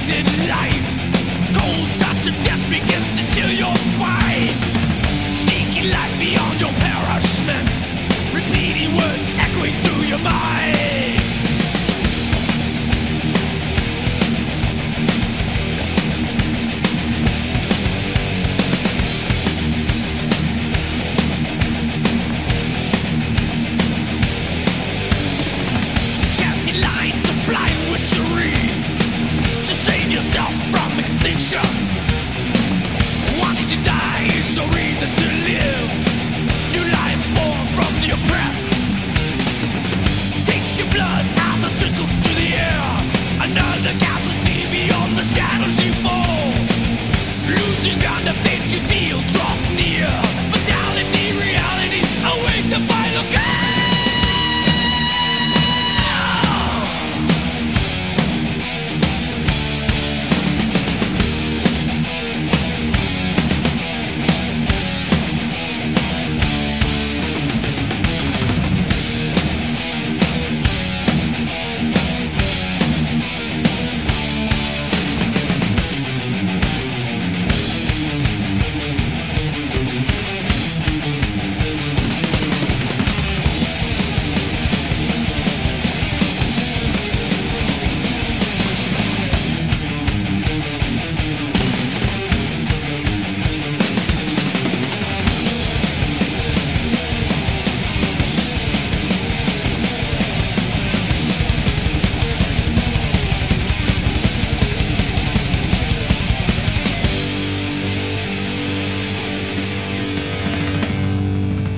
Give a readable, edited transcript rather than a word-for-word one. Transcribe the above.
in life. Cold touch of death begins to chill your spine. Seeking life beyond your perishment. Repeating words echoing through your mind. Chanting lines of blind witchery to save yourself from extinction.